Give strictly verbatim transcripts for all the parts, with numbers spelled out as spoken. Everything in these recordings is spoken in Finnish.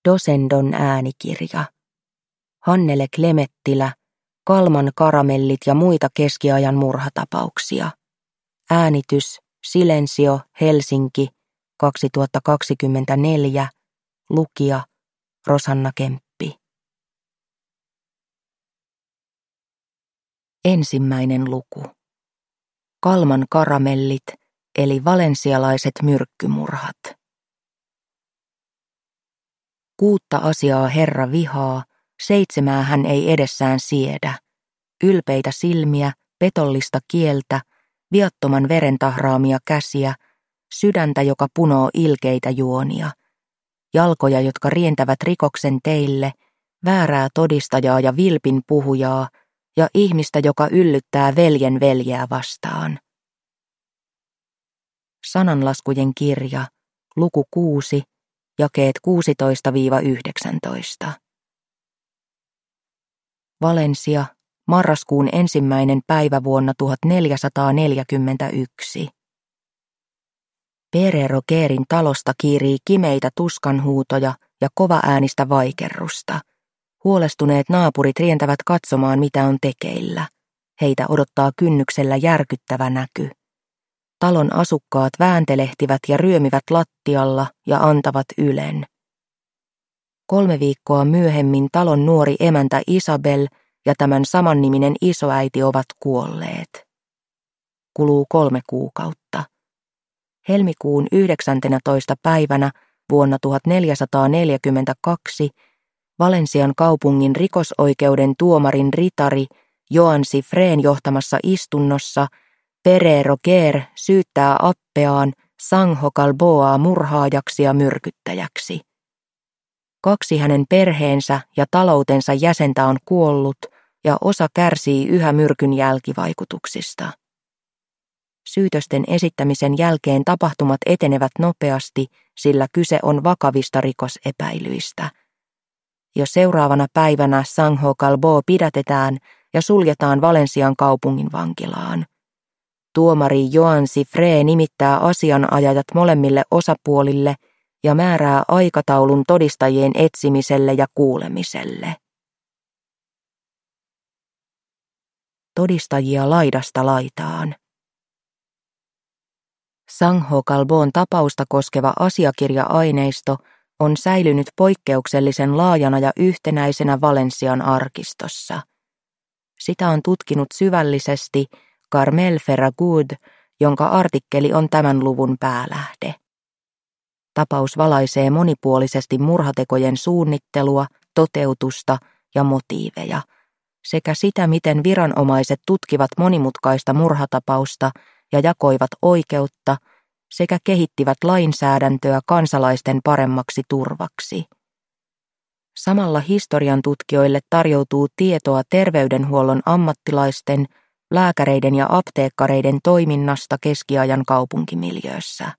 Dosendon äänikirja. Hannele Klemettilä, Kalman karamellit ja muita keskiajan murhatapauksia. Äänitys Silensio, Helsinki, kaksituhattakaksikymmentäneljä. Lukija Rosanna Kemppi. Ensimmäinen luku. Kalman karamellit, eli valensialaiset myrkkymurhat. Kuutta asiaa Herra vihaa, seitsemää hän ei edessään siedä. Ylpeitä silmiä, petollista kieltä, viattoman veren tahraamia käsiä, sydäntä, joka punoo ilkeitä juonia, jalkoja, jotka rientävät rikoksen teille, väärää todistajaa ja vilpin puhujaa, ja ihmistä, joka yllyttää veljen veljeä vastaan. Sananlaskujen kirja, luku kuusi, jakeet kuusitoista yhdeksäntoista. Valensia, marraskuun ensimmäinen päivä vuonna tuhatneljäsataaneljäkymmentäyksi. Pere Rogerin talosta kiirii kimeitä tuskanhuutoja ja kovaäänistä vaikerrusta. Huolestuneet naapurit rientävät katsomaan, mitä on tekeillä. Heitä odottaa kynnyksellä järkyttävä näky. Talon asukkaat vääntelehtivät ja ryömivät lattialla ja antavat ylen. Kolme viikkoa myöhemmin talon nuori emäntä Isabel ja tämän samanniminen isoäiti ovat kuolleet. Kuluu kolme kuukautta. Helmikuun yhdeksäntenätoista päivänä vuonna tuhatneljäsataaneljäkymmentäkaksi Valensian kaupungin rikosoikeuden tuomarin ritari Joan Cifrén johtamassa istunnossa Pere Roger syyttää appeaan Sangho Calboa murhaajaksi ja myrkyttäjäksi. Kaksi hänen perheensä ja taloutensa jäsentä on kuollut ja osa kärsii yhä myrkyn jälkivaikutuksista. Syytösten esittämisen jälkeen tapahtumat etenevät nopeasti, sillä kyse on vakavista rikosepäilyistä. Jo seuraavana päivänä Sangho Calbo pidätetään ja suljetaan Valensian kaupungin vankilaan. Tuomari Joan Cifré nimittää asianajajat molemmille osapuolille ja määrää aikataulun todistajien etsimiselle ja kuulemiselle. Todistajia laidasta laitaan. Sangho Calbon tapausta koskeva asiakirja-aineisto on säilynyt poikkeuksellisen laajana ja yhtenäisenä Valensian arkistossa. Sitä on tutkinut syvällisesti Carmel Ferragut, jonka artikkeli on tämän luvun päälähde. Tapaus valaisee monipuolisesti murhatekojen suunnittelua, toteutusta ja motiiveja, sekä sitä, miten viranomaiset tutkivat monimutkaista murhatapausta ja jakoivat oikeutta sekä kehittivät lainsäädäntöä kansalaisten paremmaksi turvaksi. Samalla historian tutkijoille tarjoutuu tietoa terveydenhuollon ammattilaisten, lääkäreiden ja apteekkareiden toiminnasta keskiajan kaupunkimiljöössä.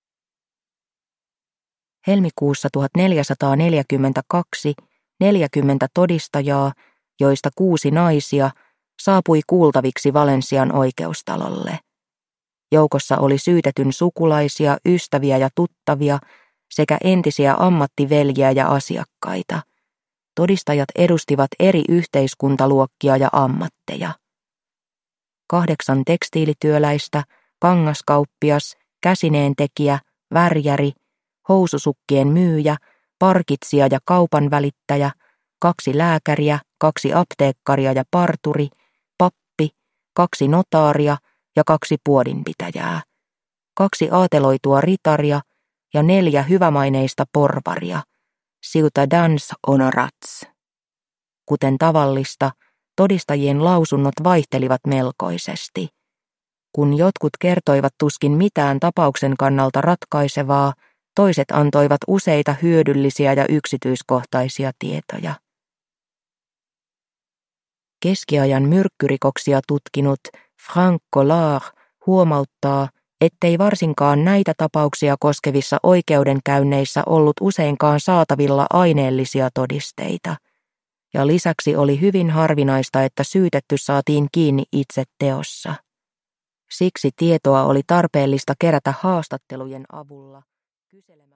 Helmikuussa tuhatneljäsataaneljäkymmentäkaksi neljäkymmentä todistajaa, joista kuusi naisia, saapui kuultaviksi Valensian oikeustalolle. Joukossa oli syytetyn sukulaisia, ystäviä ja tuttavia sekä entisiä ammattiveljiä ja asiakkaita. Todistajat edustivat eri yhteiskuntaluokkia ja ammatteja. Kahdeksan tekstiilityöläistä, kangaskauppias, käsineentekijä, värjäri, housusukkien myyjä, parkitsija ja kaupanvälittäjä, kaksi lääkäriä, kaksi apteekkaria ja parturi, pappi, kaksi notaaria ja kaksi puodinpitäjää, kaksi aateloitua ritaria ja neljä hyvämaineista porvaria, ciutadans honorats. Kuten tavallista, todistajien lausunnot vaihtelivat melkoisesti. Kun jotkut kertoivat tuskin mitään tapauksen kannalta ratkaisevaa, toiset antoivat useita hyödyllisiä ja yksityiskohtaisia tietoja. Keskiajan myrkkyrikoksia tutkinut Frank Collard huomauttaa, ettei varsinkaan näitä tapauksia koskevissa oikeudenkäynneissä ollut useinkaan saatavilla aineellisia todisteita, ja lisäksi oli hyvin harvinaista, että syytetty saatiin kiinni itse teossa. Siksi tietoa oli tarpeellista kerätä haastattelujen avulla kyselemään